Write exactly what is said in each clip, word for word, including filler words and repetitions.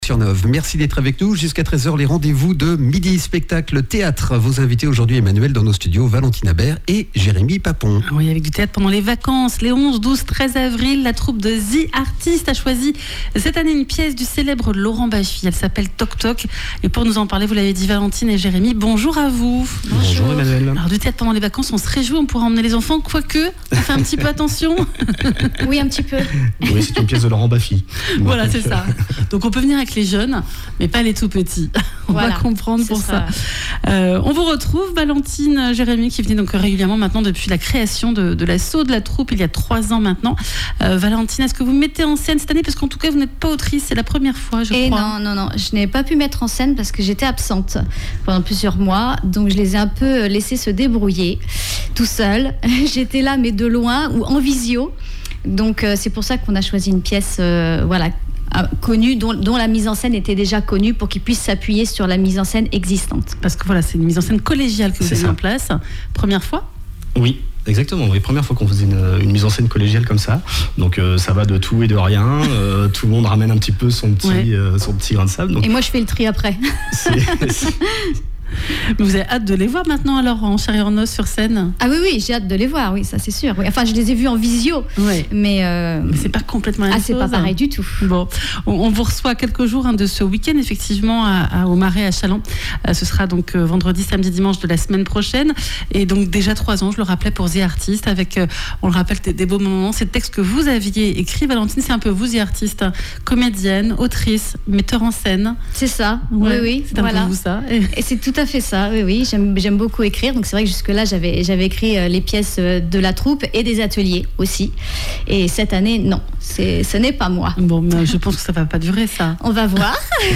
Sur Nov. Merci d'être avec nous. Jusqu'à treize heures, les rendez-vous de Midi Spectacle Théâtre. Vos invités aujourd'hui, Emmanuel, dans nos studios, Valentine Habert et Jérémy Papon. Oui, avec du théâtre pendant les vacances, les onze, douze, treize avril, la troupe de The Artist a choisi cette année une pièce du célèbre Laurent Baffy. Elle s'appelle Toc Toc. Et pour nous en parler, vous l'avez dit, Valentine et Jérémy, bonjour à vous. Bonjour, bonjour Emmanuel. Alors, du théâtre pendant les vacances, on se réjouit, on pourra emmener les enfants, quoique, on fait un petit peu attention. Oui, un petit peu. Oui, c'est une pièce de Laurent Baffy. Voilà, c'est ça. Donc, on peut venir avec les jeunes, mais pas les tout petits. On voilà, va comprendre pour ça. ça. Euh, on vous retrouve, Valentine, Jérémy, qui venait donc régulièrement maintenant depuis la création de, de l'assaut de la troupe il y a trois ans maintenant. Euh, Valentine, est-ce que vous mettez en scène cette année? Parce qu'en tout cas, vous n'êtes pas autrice, c'est la première fois, je Et crois. Non, non, non, je n'ai pas pu mettre en scène parce que j'étais absente pendant plusieurs mois. Donc, je les ai un peu laissés se débrouiller tout seuls. J'étais là, mais de loin ou en visio. Donc, euh, c'est pour ça qu'on a choisi une pièce, euh, voilà, connue, dont, dont la mise en scène était déjà connue pour qu'ils puissent s'appuyer sur la mise en scène existante. Parce que voilà, c'est une mise en scène collégiale que vous avez mis en place. Première fois? Oui. Exactement, oui, première fois qu'on faisait une, une mise en scène collégiale comme ça. Donc euh, ça va de tout et de rien. Euh, tout le monde ramène un petit peu son petit, ouais. euh, son petit grain de sable. Donc... Et moi je fais le tri après. C'est, c'est... Mais vous avez hâte de les voir maintenant alors en chair et en os sur scène? Ah oui, oui, j'ai hâte de les voir, oui, ça c'est sûr. Oui. Enfin, je les ai vus en visio, ouais. mais, euh... mais c'est pas complètement la ah, même c'est chose. pas pareil du tout. Bon, on, on vous reçoit quelques jours hein, de ce week-end effectivement à, à, au Marais à Châlons. Euh, ce sera donc euh, vendredi, samedi, dimanche de la semaine prochaine. Et donc déjà trois ans, je le rappelais, pour The Artist, avec, euh, on le rappelle, des, des beaux moments. C'est le texte que vous aviez écrit, Valentine, c'est un peu vous, The Artist, comédienne, autrice, metteur en scène. C'est ça, ouais, oui, oui. C'est un voilà. peu vous ça. Et, et c'est tout à fait ça, oui, oui. J'aime, j'aime beaucoup écrire, donc c'est vrai que jusque-là, j'avais, j'avais écrit euh, les pièces de la troupe et des ateliers aussi. Et cette année, non, c'est, ce n'est pas moi. Bon, mais je pense que ça ne va pas durer, ça. On va voir.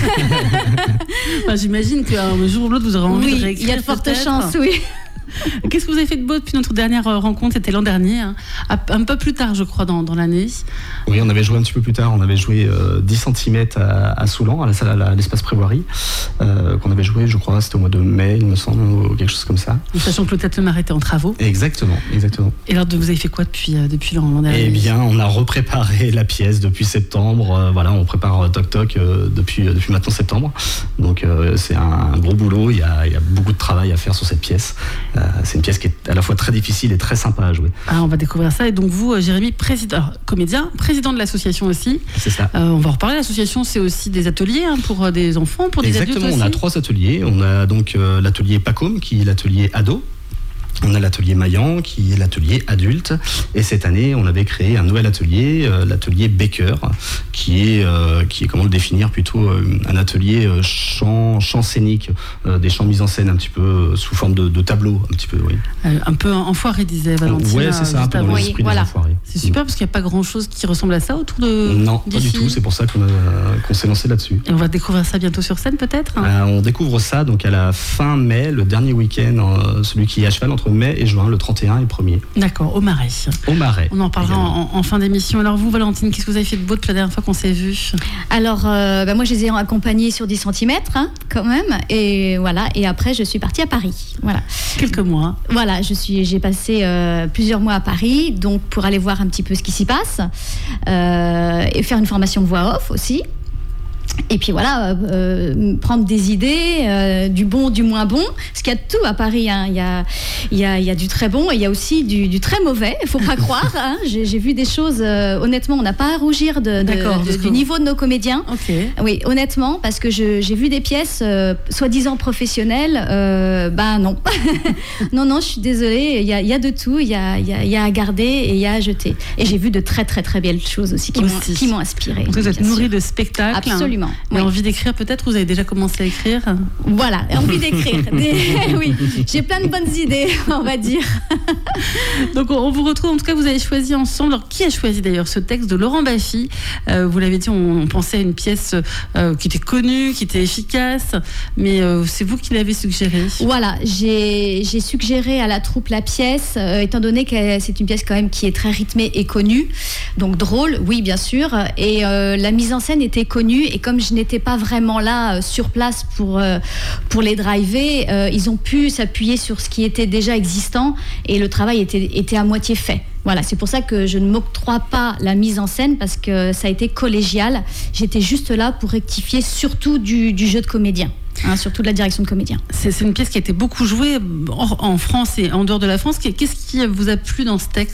Enfin, j'imagine qu'un jour ou l'autre, vous aurez envie oui, de réécrire. Il y a de fortes peut-être. chances, oui. Qu'est-ce que vous avez fait de beau depuis notre dernière rencontre? C'était l'an dernier, hein, un peu plus tard, je crois, dans, dans l'année. Oui, on avait joué un petit peu plus tard. On avait joué euh, dix centimètres à, à Soulan, à la salle, à l'espace Prévoirie, euh, qu'on avait joué, je crois, c'était au mois de mai, il me semble, ou quelque chose comme ça. Sachant que le théâtre Le Marais était en travaux. Exactement, exactement. Et alors, vous avez fait quoi depuis, euh, depuis l'an dernier? Eh bien, on a repréparé la pièce depuis septembre. Euh, voilà, on prépare Toc Toc euh, depuis, euh, depuis maintenant septembre. Donc, euh, c'est un, un gros boulot. Il y, a, il y a beaucoup de travail à faire sur cette pièce. Euh, c'est une pièce qui est à la fois très difficile et très sympa à jouer. Ah, on va découvrir ça. Et donc vous, Jérémy, président, alors, comédien, président de l'association aussi. C'est ça. Euh, on va en reparler. L'association, c'est aussi des ateliers hein, pour des enfants, pour des Exactement, adultes aussi. On a trois ateliers. On a donc euh, l'atelier Pacôme, qui est l'atelier ado. On a l'atelier Maillan, qui est l'atelier adulte. Et cette année, on avait créé un nouvel atelier, euh, l'atelier Baker, qui est, euh, qui est, comment le définir, plutôt euh, un atelier euh, chant, chant scénique, euh, des chants mis en scène un petit peu euh, sous forme de, de tableau, un petit peu, oui. Euh, un peu enfoiré, disait Valentine. Ouais, c'est ça, un peu dans l'esprit voilà. des enfoirés. C'est super, parce qu'il n'y a pas grand-chose qui ressemble à ça autour de Non, d'ici. pas du tout. C'est pour ça qu'on, a, qu'on s'est lancé là-dessus. Et on va découvrir ça bientôt sur scène, peut-être hein. euh, On découvre ça donc à la fin mai, le dernier week-end, euh, celui qui est à cheval entre mai et juin, le trente et un et le premier. D'accord, au Marais. Au Marais. On en parlera en, en fin d'émission. Alors vous, Valentine, qu'est-ce que vous avez fait de beau depuis la dernière fois qu'on s'est vu? Alors, euh, bah moi, je les ai accompagnés sur dix centimètres, hein, quand même. Et voilà. Et après, je suis partie à Paris. Voilà. Quelques mois. Voilà, je suis, j'ai passé euh, plusieurs mois à Paris, donc pour aller voir un petit peu ce qui s'y passe euh, et faire une formation voix off aussi. Et puis voilà, euh, prendre des idées, euh, du bon, du moins bon, parce qu'il y a de tout à Paris. Hein. Il y a, il y a, il y a du très bon et il y a aussi du, du très mauvais. Il ne faut pas croire. Hein. J'ai, j'ai vu des choses. Euh, honnêtement, on n'a pas à rougir de, de, de, du niveau de nos comédiens. Okay. Oui, honnêtement, parce que je, j'ai vu des pièces euh, soi-disant professionnelles. Euh, ben non, non, non. Je suis désolée. Il y a, il y a de tout. Il y a, il y a, il y a à garder et il y a à jeter. Et j'ai vu de très, très, très belles choses aussi qui, aussi. M'ont, qui m'ont inspirée. Vous êtes nourrie de spectacles. Absolument. Mais oui. envie d'écrire peut-être? Vous avez déjà commencé à écrire? Voilà, envie d'écrire. Des... oui, j'ai plein de bonnes idées, on va dire. Donc on vous retrouve, en tout cas vous avez choisi ensemble. Alors qui a choisi d'ailleurs ce texte de Laurent Baffy? euh, Vous l'avez dit, on, on pensait à une pièce euh, qui était connue, qui était efficace, mais euh, c'est vous qui l'avez suggérée. Voilà, j'ai, j'ai suggéré à la troupe la pièce, euh, étant donné que c'est une pièce quand même qui est très rythmée et connue, donc drôle, oui bien sûr, et euh, la mise en scène était connue et comme je n'étais pas vraiment là euh, sur place pour, euh, pour les driver, euh, ils ont pu s'appuyer sur ce qui était déjà existant et le travail était, était à moitié fait. Voilà, c'est pour ça que je ne m'octroie pas la mise en scène parce que ça a été collégial. J'étais juste là pour rectifier surtout du, du jeu de comédien. Hein, surtout de la direction de comédien. C'est, c'est une pièce qui a été beaucoup jouée en, en France et en dehors de la France. Qu'est-ce qui vous a plu dans ce texte ?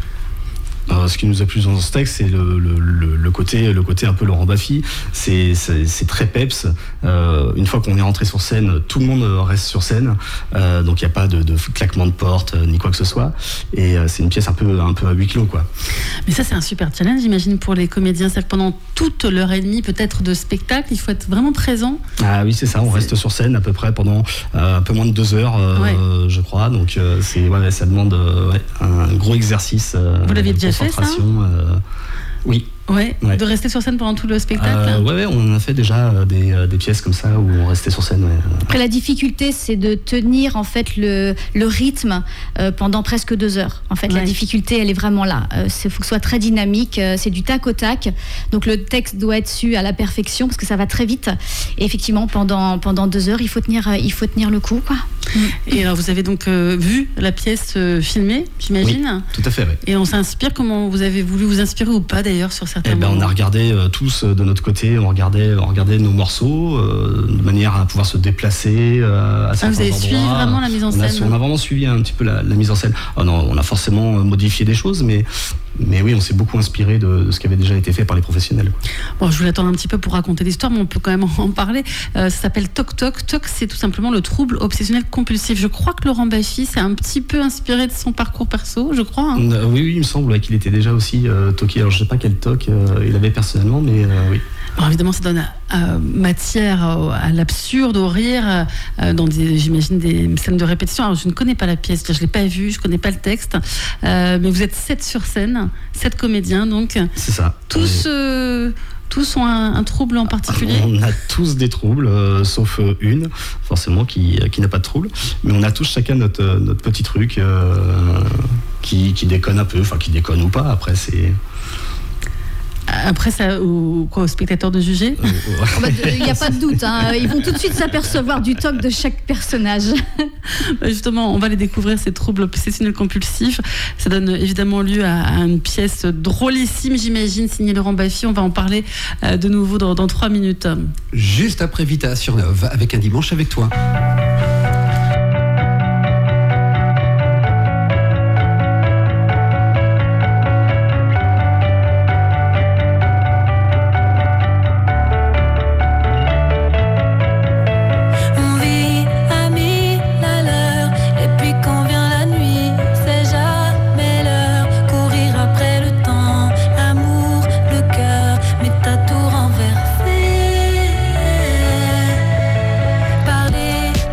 Euh, ce qui nous a plu dans ce texte, c'est le, le, le, le, côté, le côté un peu Laurent Baffy. C'est, c'est, c'est très peps. Euh, une fois qu'on est rentré sur scène, tout le monde reste sur scène. Euh, donc il n'y a pas de, de claquement de porte ni quoi que ce soit. Et euh, c'est une pièce un peu, un peu à huis clos, quoi. Mais ça, c'est un super challenge, j'imagine, pour les comédiens. C'est-à-dire que pendant toute l'heure et demie, peut-être, de spectacle, il faut être vraiment présent. Ah oui, c'est ça. On c'est... reste sur scène à peu près pendant euh, un peu moins de deux heures, euh, ouais. je crois. Donc euh, c'est, ouais, ça demande euh, ouais, un gros exercice. Euh, Vous l'aviez déjà fait, ça ? euh, Oui. Ouais, ouais, de rester sur scène pendant tout le spectacle. Euh, ouais, ouais, on a fait déjà des, des pièces comme ça où on restait sur scène. Ouais. Après, la difficulté, c'est de tenir en fait le, le rythme euh, pendant presque deux heures. En fait, ouais. La difficulté, elle est vraiment là. Il euh, faut que ce soit très dynamique. Euh, c'est du tac au tac. Donc le texte doit être su à la perfection parce que ça va très vite. Et effectivement, pendant pendant deux heures, il faut tenir, euh, il faut tenir le coup, quoi. Et alors, vous avez donc euh, vu la pièce euh, filmée, j'imagine. Oui, tout à fait. Oui. Et on s'inspire. Comment vous avez voulu vous inspirer ou pas d'ailleurs sur certains eh ben, on a regardé euh, tous euh, de notre côté, on regardait, on regardait nos morceaux euh, de manière à pouvoir se déplacer euh, à certains endroits. Ah, vous avez suivi vraiment la mise en scène. On a, on a vraiment suivi un petit peu la, la mise en scène. Oh non, on a forcément modifié des choses, mais mais oui, on s'est beaucoup inspiré de, de ce qui avait déjà été fait par les professionnels. Bon, je voulais attendre un petit peu pour raconter l'histoire, mais on peut quand même en parler. Euh, ça s'appelle Toc Toc. Toc, c'est tout simplement le trouble obsessionnel compulsif. Je crois que Laurent Baffy s'est un petit peu inspiré de son parcours perso, je crois. Hein. Euh, oui, oui, il me semble ouais, qu'il était déjà aussi euh, toqué. Alors, je ne sais pas quel toc euh, il avait personnellement, mais euh, oui. Alors évidemment, ça donne euh, matière à, à l'absurde, au rire, euh, dans des, j'imagine des scènes de répétition. Alors je ne connais pas la pièce, je ne l'ai pas vue, je ne connais pas le texte, euh, mais vous êtes sept sur scène, sept comédiens, donc. C'est ça. Tous, euh, tous ont un, un trouble en particulier. On a tous des troubles, euh, sauf une, forcément, qui, qui n'a pas de trouble. Mais on a tous chacun notre, notre petit truc euh, qui, qui déconne un peu, enfin qui déconne ou pas. Après, c'est. Après, ça, au, quoi, aux spectateurs de juger. Il n'y a pas de doute. Hein. Ils vont tout de suite s'apercevoir du toc de chaque personnage. Justement, on va les découvrir, ces troubles obsessionnels compulsifs. Ça donne évidemment lieu à, à une pièce drôlissime, j'imagine, signée Laurent Baffy. On va en parler euh, de nouveau dans, dans trois minutes. Juste après Vita sur Neuve, avec Un dimanche avec toi. Parler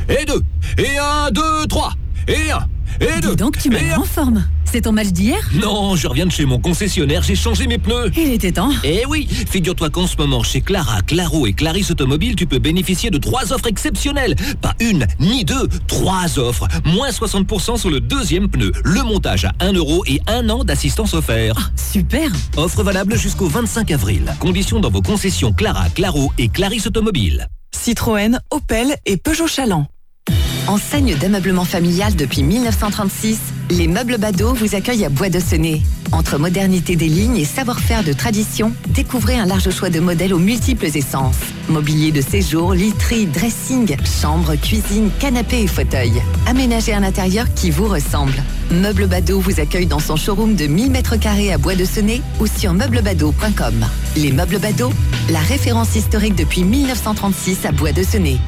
et deux, et un, deux, trois, et un, et deux. Dis donc, tu m'as et l'air un. en forme. C'est ton match d'hier? Non, je reviens de chez mon concessionnaire, j'ai changé mes pneus. Il était temps. Eh oui, figure-toi qu'en ce moment, chez Clara, Claro et Clarisse Automobile, tu peux bénéficier de trois offres exceptionnelles. Pas une, ni deux, trois offres. Moins soixante pour cent sur le deuxième pneu. Le montage à un euro et un an d'assistance offert. Oh, super. Offre valable jusqu'au vingt-cinq avril. Conditions dans vos concessions Clara, Claro et Clarisse Automobile. Citroën, Opel et Peugeot Chaland. Enseigne d'ameublement familial depuis mille neuf cent trente-six, les Meubles Badeau vous accueillent à Bois-de-Senez. Entre modernité des lignes et savoir-faire de tradition, découvrez un large choix de modèles aux multiples essences. Mobilier de séjour, literie, dressing, chambre, cuisine, canapé et fauteuil. Aménagez un intérieur qui vous ressemble. Meubles Badeau vous accueille dans son showroom de mille mètres carrés à Bois-de-Senez ou sur meubles badeau point com. Les Meubles Badeau, la référence historique depuis mille neuf cent trente-six à Bois-de-Senez.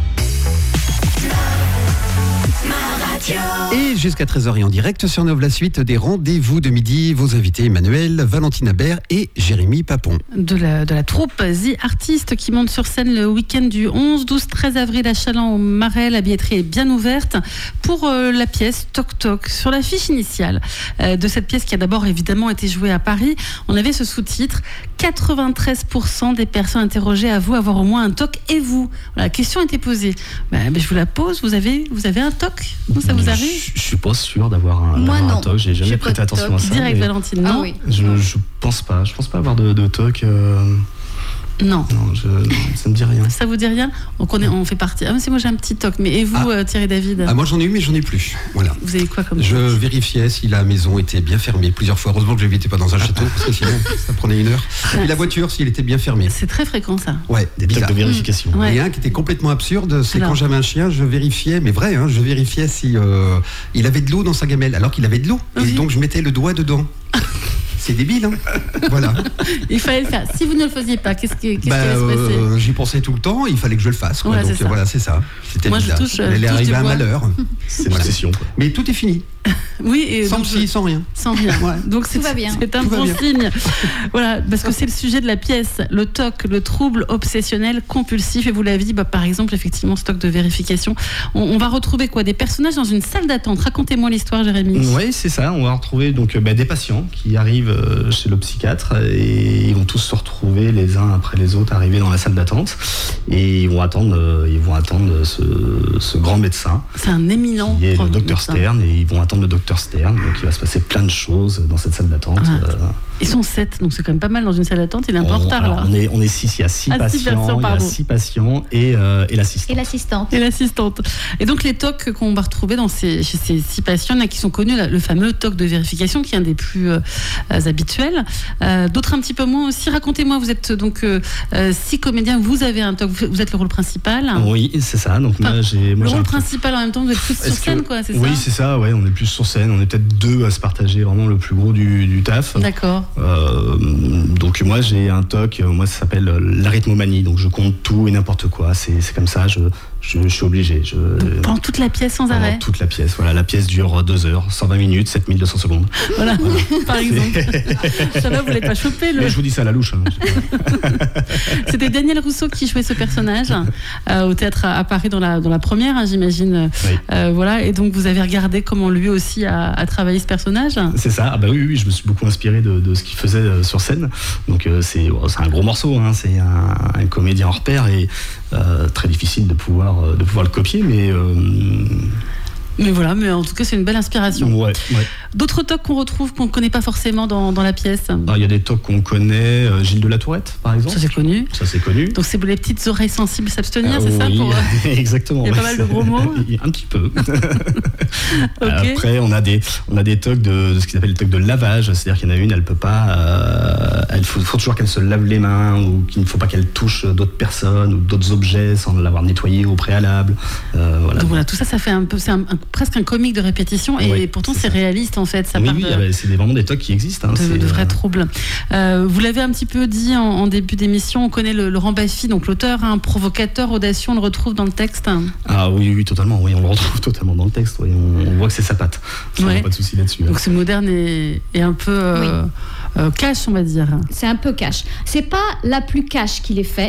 Et jusqu'à treize heures et en direct sur Nov, la suite des rendez-vous de midi. Vos invités Emmanuel, Valentine Habert et Jérémy Papon. De la, de la troupe The Artist qui monte sur scène le week-end du onze, douze, treize avril à Chaland au Marais. La billetterie est bien ouverte pour euh, la pièce Toc Toc. Sur la fiche initiale euh, de cette pièce qui a d'abord évidemment été jouée à Paris, on avait ce sous-titre: quatre-vingt-treize pour cent des personnes interrogées avouent avoir au moins un toc. Et vous? Voilà, la question était posée. Ben, ben, je vous la pose. Vous avez, vous avez un toc? Ça vous arrive? Je, je suis pas sûr d'avoir un, Moi, d'avoir un non. toc. J'ai jamais J'ai prêté pas de attention toc. à ça. Direct, mais Valentine, non? Ah oui. Je, je pense pas. Je pense pas avoir de, de toc. euh, Non. Non, je, non, ça me dit rien. Ça vous dit rien? Donc on, est, on fait partie. Ah, mais c'est moi j'ai un petit toc. Mais et vous, Ah. euh, Thierry David? Ah, moi j'en ai eu mais j'en ai plus. Voilà. Vous avez quoi comme Je toc? vérifiais si la maison était bien fermée plusieurs fois. Heureusement que je n'habitais pas dans un château parce que sinon ça prenait une heure. Et la voiture s'il était bien fermé. C'est très fréquent ça. Ouais, Des tocs bizarre. de vérification. Ouais. Et un qui était complètement absurde, c'est Alors. quand j'avais un chien, je vérifiais, mais vrai, hein, je vérifiais si euh, il avait de l'eau dans sa gamelle, alors qu'il avait de l'eau. Oui. Et donc je mettais le doigt dedans. C'est débile, hein. Voilà. Il fallait le faire. Si vous ne le faisiez pas, qu'est-ce qui, qu'est-ce Bah, qui allait se passer? euh, j'y pensais tout le temps, il fallait que je le fasse. Quoi. Ouais, donc c'est ça. voilà, c'est ça. C'était Moi, je bizarre. touche, euh, Il allait touche arriver du un bois. malheur. C'est Voilà. l'obsession, quoi. Mais tout est fini. Oui, et Sans donc, psy, sans rien. sans rien. Donc c'est, Tout va bien. c'est un Tout va bon bien. signe. Voilà, parce que c'est le sujet de la pièce, le T O C, le trouble obsessionnel compulsif. Et vous l'avez dit, bah, par exemple, effectivement, stock de vérification. On, on va retrouver quoi? Des personnages dans une salle d'attente. Racontez-moi l'histoire, Jérémy. Oui, c'est ça. On va retrouver donc euh, bah, des patients qui arrivent euh, chez le psychiatre et ils vont tous se retrouver les uns après les autres arriver dans la salle d'attente et ils vont attendre, euh, ils vont attendre ce, ce grand médecin C'est un éminent qui est le prof- docteur médecin. Stern et ils vont attendre le docteur Stern. Donc il va se passer plein de choses dans cette salle d'attente. Ah. Euh, Ils sont sept, donc c'est quand même pas mal dans une salle d'attente. Il est un peu en on, retard alors, là. on est on est six. Il y a six Ah, six patients. patients, il y a pardon. six patients et euh, et l'assistant. Et l'assistante. Et l'assistante. Et donc les T O C qu'on va retrouver dans ces, chez ces six patients, il y en a qui sont connus, là, le fameux T O C de vérification qui est un des plus euh, habituels. Euh, d'autres un petit peu moins aussi. Racontez-moi, vous êtes donc euh, euh, six comédiens, vous avez un T O C, vous êtes le rôle principal. Oui, c'est ça. Donc Enfin, moi j'ai moi le j'ai rôle un- principal en même temps, vous êtes tous sur Est-ce que- scène, quoi, c'est Oui, ça? c'est ça, ouais, on est plus sur scène, on est peut-être deux à se partager vraiment le plus gros du, du taf. D'accord. Euh, donc moi j'ai un T O C, moi ça s'appelle l'arythmomanie, donc je compte tout et n'importe quoi, c'est c'est comme ça, je, je, je suis obligé. Je, Donc, pendant toute la pièce sans pendant arrêt. toute la pièce, voilà, la pièce dure deux heures, cent vingt minutes, sept mille deux cents secondes. Voilà, par exemple. Ça va, vous l'avez pas chopé le. Mais je vous dis ça à la louche. Hein. C'était Daniel Rousseau qui jouait ce personnage euh, au théâtre à, à Paris dans la, dans la première, hein, j'imagine. Oui. Euh, voilà, et donc vous avez regardé comment lui aussi a, a travaillé ce personnage. C'est ça, ah bah oui, oui, je me suis beaucoup inspiré de, de ce qu'il faisait euh, sur scène. Donc euh, c'est c'est un gros morceau, hein, c'est un, un comédien hors pair et euh, très difficile de pouvoir, euh, de pouvoir le copier, mais euh, Mais voilà, mais en tout cas c'est une belle inspiration. ouais, ouais. D'autres tocs qu'on retrouve qu'on ne connaît pas forcément dans, dans la pièce. Ah, il y a des tocs qu'on connaît, euh, Gilles de la Tourette par exemple. Ça c'est connu. Ça c'est connu. Donc c'est pour les petites oreilles sensibles s'abstenir, Ah, c'est ça oui, pour... exactement. Il y a pas ouais, mal de gros mots. Un petit peu. Ok. Après, on a des, on a des tocs de, de ce qu'ils appellent les tocs de lavage, c'est-à-dire qu'il y en a une, elle peut pas, euh, elle faut, faut toujours qu'elle se lave les mains ou qu'il ne faut pas qu'elle touche d'autres personnes ou d'autres objets sans l'avoir nettoyé au préalable. Euh, voilà. Donc voilà, tout ça, ça fait un peu, c'est un- un- presque un comique de répétition et Oui, pourtant c'est c'est ça. réaliste en fait. Ça oui, part oui, de, ah bah, c'est des- vraiment des tocs qui existent. Hein, de, c'est, de vrais euh, troubles. Euh, vous l'avez un petit peu dit en, en début d'émission, on connaît le, Laurent Baffy, donc l'auteur, un provocateur, audacieux, on le retrouve dans le texte. Ah oui, oui, totalement. Oui, on le retrouve totalement dans le texte. Oui, on, on voit que c'est sa patte. Ça, Ouais. Pas de souci là-dessus. hein. Donc c'est moderne et, et un peu euh, euh, cash, on va dire. C'est un peu cash. C'est pas la plus cash qu'il ait fait,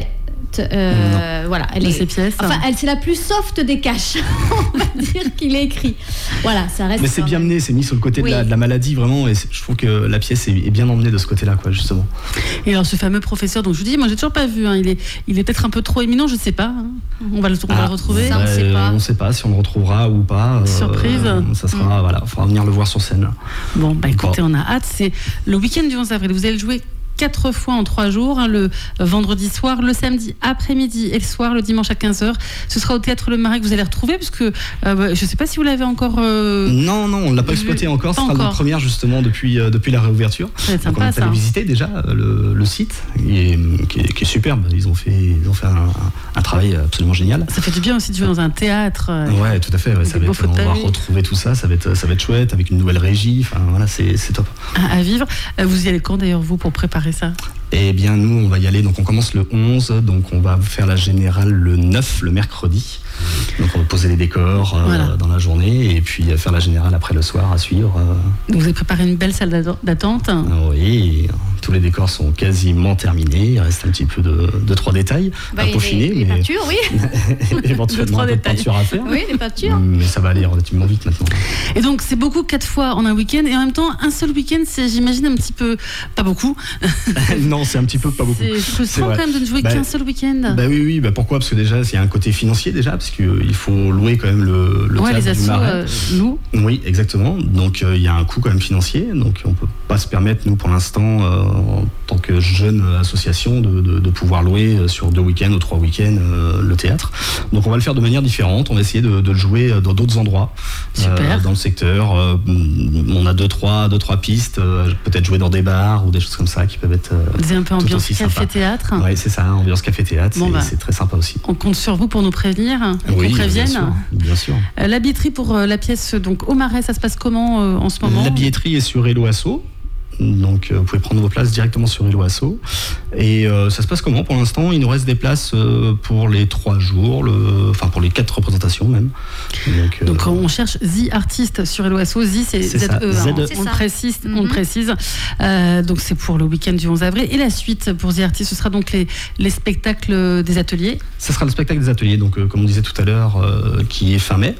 Euh, voilà, elle de est, ces pièces. Enfin, elle, c'est la plus soft des caches, on va dire qu'il est écrit. Voilà, ça reste. Mais c'est bien même. mené, c'est mis sur le côté oui. de, la, de la maladie vraiment, et je trouve que la pièce est, est bien emmenée de ce côté-là, quoi, justement. Et alors ce fameux professeur, donc je vous dis, moi j'ai toujours pas vu, hein, il est, il est peut-être un peu trop éminent, je sais pas. Hein. On va le, on va Ah, le retrouver. Ça, on bah, sait pas. On sait pas si on le retrouvera ou pas. Surprise. Euh, ça sera, Mm. voilà, il faudra venir le voir sur scène. Bon, bah écoutez, on a hâte. C'est le week-end du onze avril. Vous allez le jouer quatre fois en trois jours, hein, le vendredi soir, le samedi après-midi et le soir, le dimanche à quinze heures. Ce sera au Théâtre Le Marais que vous allez retrouver, parce que euh, bah, je ne sais pas si vous l'avez encore... Euh... Non, non, on ne l'a pas exploité Vu- encore. pas Ce sera encore. notre première justement depuis, euh, depuis la réouverture. Ça va être Donc on sympa, est allé ça. visiter déjà euh, le, le site, et, euh, qui, est, qui est superbe. Ils ont fait, ils ont fait un, un travail absolument génial. Ça fait du bien aussi de jouer dans un théâtre. euh, Ouais, tout à fait. Ouais, ça des va beaux être, on va fauteuils. retrouver tout ça. Ça va être, ça va être chouette avec une nouvelle régie. Enfin voilà, c'est, c'est top. à, à vivre. Euh, Vous y allez quand d'ailleurs, vous, pour préparer ça? Eh bien, nous, on va y aller. Donc, on commence le onze. Donc, on va faire la générale le neuf, le mercredi. Donc, on va poser les décors euh, Voilà. dans la journée et puis euh, faire la générale après le soir à suivre. euh. Donc, vous avez préparé une belle salle d'atten- d'attente. Ah oui, tous les décors sont quasiment terminés. Il reste un petit peu de, de trois détails Bah, à et peaufiner, les, les mais peintures, oui. éventuellement trois un peu de détails. peinture à faire. Oui, les peintures. Mais ça va aller relativement vite maintenant. Et donc, c'est beaucoup quatre fois en un week-end. Et en même temps, un seul week-end, c'est, j'imagine, un petit peu. Pas beaucoup. Non, c'est un petit peu pas beaucoup. C'est frustrant vrai. quand même de ne jouer Bah, qu'un seul week-end. Bah oui, oui, bah pourquoi? Parce que déjà, il y a un côté financier déjà, parce qu'il faut louer quand même le, le ouais, théâtre les du assos, Marais. euh, louent. Oui, exactement. Donc euh, il y a un coût quand même financier. Donc on peut pas se permettre, nous, pour l'instant, euh, en tant que jeune association, de, de, de pouvoir louer euh, sur deux week-ends ou trois week-ends euh, le théâtre. Donc on va le faire de manière différente. On va essayer de, de le jouer dans d'autres endroits, Super. dans le secteur. Euh, on a deux trois, deux, trois pistes. euh, peut-être jouer dans des bars ou des choses comme ça qui peuvent être. Euh, C'est un peu tout ambiance aussi sympa. café-théâtre. ouais, c'est ça, ambiance café-théâtre. Bon, c'est, bah. c'est très sympa aussi. On compte sur vous pour nous prévenir et Oui, qu'on prévienne. bien sûr. Bien sûr. Euh, La billetterie pour euh, la pièce donc au Marais, ça se passe comment euh, en ce moment? La billetterie est sur Hello Asso. Donc euh, vous pouvez prendre vos places directement sur Hello Asso. Et euh, ça se passe comment pour l'instant? Il nous reste des places euh, pour les trois jours, le... enfin pour les quatre représentations même. Donc, euh, Donc on cherche The Artist sur Hello Asso. The c'est C'est Z E. ça, hein. Z E. On C'est le ça. précise. On le Mhm. précise. Euh, donc c'est pour le week-end du onze avril. Et la suite pour The Artist, ce sera donc les, les spectacles des ateliers. ça sera le spectacle des ateliers, donc euh, comme on disait tout à l'heure, euh, qui est fin mai.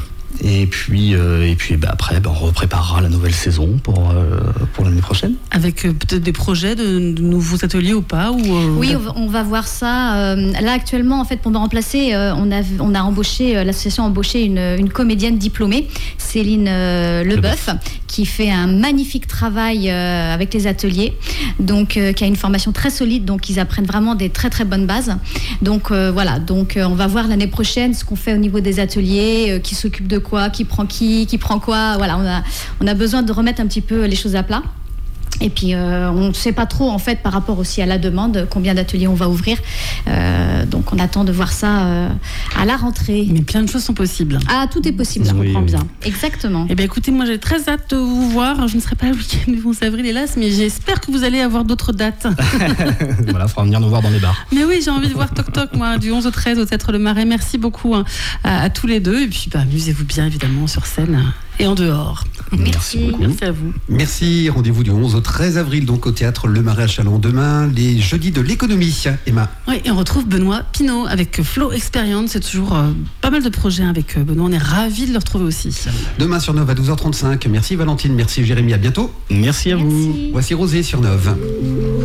Et puis, euh, et puis bah, après, bah, on repréparera la nouvelle saison pour, euh, pour l'année prochaine. Avec euh, peut-être des projets de, de nouveaux ateliers ou pas ou, euh, Oui, on va, on va voir ça. Euh, là, actuellement, en fait, pour me remplacer, euh, on, a, on a embauché, euh, l'association a embauché une, une comédienne diplômée, Céline euh, Leboeuf, qui fait un magnifique travail euh, avec les ateliers, donc euh, qui a une formation très solide, donc ils apprennent vraiment des très très bonnes bases. Donc euh, voilà, donc euh, on va voir l'année prochaine ce qu'on fait au niveau des ateliers, euh, qui s'occupe de quoi, qui prend qui, qui prend quoi. Voilà, on a, on a besoin de remettre un petit peu les choses à plat. Et puis, euh, on ne sait pas trop, en fait, par rapport aussi à la demande, combien d'ateliers on va ouvrir. Euh, donc, on attend de voir ça euh, à la rentrée. Mais plein de choses sont possibles. Ah, tout est possible. Je Oui, comprends oui. bien. Exactement. Eh bien, écoutez, moi j'ai très hâte de vous voir. Je ne serai pas le week-end du onze avril, hélas, mais j'espère que vous allez avoir d'autres dates. Voilà, il faudra venir nous voir dans les bars. Mais oui, j'ai envie de voir Toc Toc, moi, du onze au treize au Théâtre Le Marais. Merci beaucoup hein, à, à tous les deux. Et puis, bah, amusez-vous bien, évidemment, sur scène et en dehors. Merci. beaucoup. Merci à vous. Merci. Rendez-vous du onze au treize avril, donc au Théâtre Le Marais à Châlons. Demain, les jeudis de l'économie. Emma. Oui, et on retrouve Benoît Pinault avec Flow Experience. C'est toujours euh, pas mal de projets avec euh, Benoît. On est ravis de le retrouver aussi. Demain sur Nove à douze heures trente-cinq. Merci Valentine, merci Jérémy, à bientôt. Merci à vous. Merci. Voici Rosé sur Nove.